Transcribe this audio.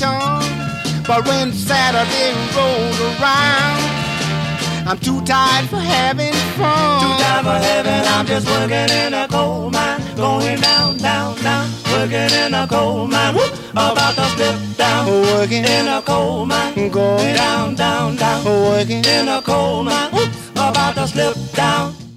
tongue. But when Saturday rolls around, I'm too tired for having fun. Too tired for having, I'm just working in a coal mine. Going down, down, down. Working in a coal mine. Whoop, about to slip down. Working in a coal mine. Going down, down, down. Working in a coal mine. Whoop, about to slip down.